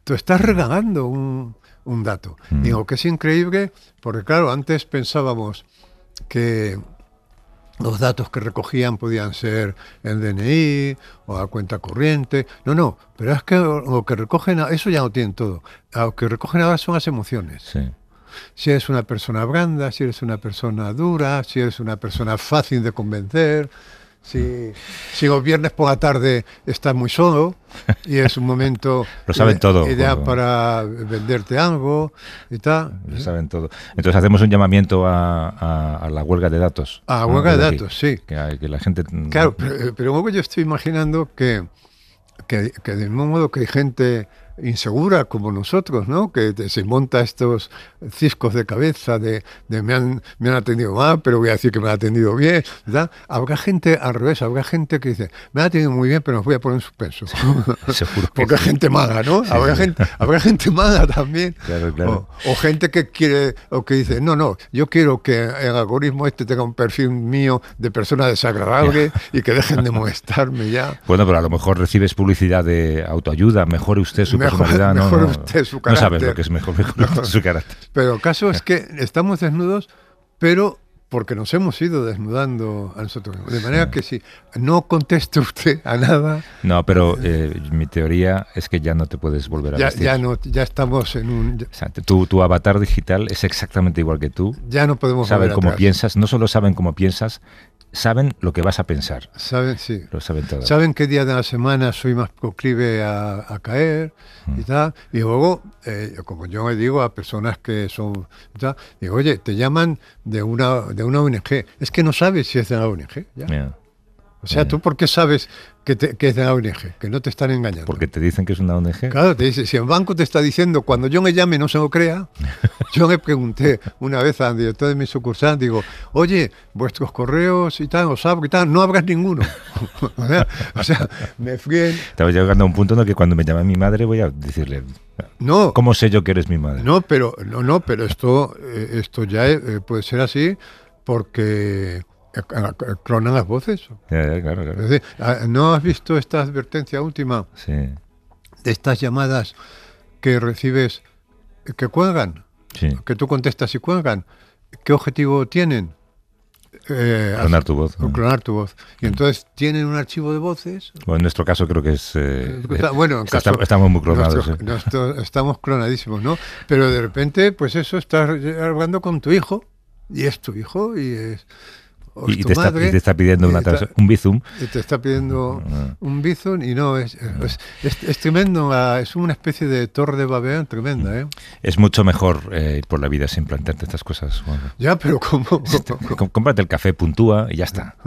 tú estás regalando un dato. Digo que es increíble porque, claro, antes pensábamos que los datos que recogían podían ser el DNI o la cuenta corriente. No, pero es que lo que recogen, eso ya lo tienen todo. Lo que recogen ahora son las emociones. Sí. Si eres una persona blanda, si eres una persona dura, si eres una persona fácil de convencer, si los viernes por la tarde estás muy solo y es un momento lo saben todo, ideal para venderte algo y tal. Lo saben todo. Entonces hacemos un llamamiento a la huelga de datos. A la huelga de datos, sí. Que la gente... Claro, pero luego yo estoy imaginando que del mismo modo que hay gente insegura como nosotros, ¿no? Que se monta estos ciscos de cabeza de me han atendido mal, pero voy a decir que me han atendido bien, ¿verdad? Habrá gente al revés, habrá gente que dice, me han atendido muy bien, pero nos voy a poner en suspenso. Seguro. Porque hay gente mala, ¿no? Sí, habrá gente mala también. Claro. O gente que quiere, o que dice, no, yo quiero que el algoritmo este tenga un perfil mío de persona desagradable y que dejen de molestarme ya. Bueno, pero a lo mejor recibes publicidad de autoayuda, mejore usted su personalidad. Mejore usted su carácter. No sabes lo que es mejor su carácter. Pero el caso es que estamos desnudos, pero porque nos hemos ido desnudando a nosotros mismos. De manera que si no conteste usted a nada... No, pero mi teoría es que ya no te puedes volver a vestir. Ya estamos en un... O sea, tu avatar digital es exactamente igual que tú. Ya no podemos saben volver cómo atrás. piensas, no solo saben cómo piensas, saben lo que vas a pensar. Saben, sí. Lo saben todo. Saben qué día de la semana soy más proclive a caer y tal. Y luego, como yo le digo a personas que son... tal, digo, oye, te llaman de una ONG. Es que no sabes si es de la ONG. ¿Ya? Yeah. O sea, ¿tú por qué sabes que es de la ONG? Que no te están engañando. Porque te dicen que es una ONG. Claro, te dice, si el banco te está diciendo, cuando yo me llame no se lo crea. Yo le pregunté una vez al director de mi sucursal, digo, oye, vuestros correos y tal, os abro y tal, no abras ninguno. o sea, me fui en... Estaba llegando a un punto en el que cuando me llame mi madre voy a decirle, no, ¿cómo sé yo que eres mi madre? No, pero esto ya puede ser así porque... clonan las voces. Claro. Es decir, ¿no has visto esta advertencia última? Sí. De estas llamadas que recibes que cuelgan, Sí. que tú contestas y cuelgan. ¿Qué objetivo tienen? Clonar tu voz. Clonar tu voz. Y entonces tienen un archivo de voces. Bueno, en nuestro caso creo que es... bueno, estamos muy clonados. Estamos clonadísimos, ¿no? Pero de repente, pues eso, estás hablando con tu hijo, y es tu hijo, y es... Y te está pidiendo un Bizum. Y te está pidiendo un Bizum y no, es tremendo, es una especie de torre de Babel tremenda, ¿eh? Es mucho mejor ir por la vida sin plantearte estas cosas. Ya, pero ¿cómo? Cómprate el café, puntúa y ya está.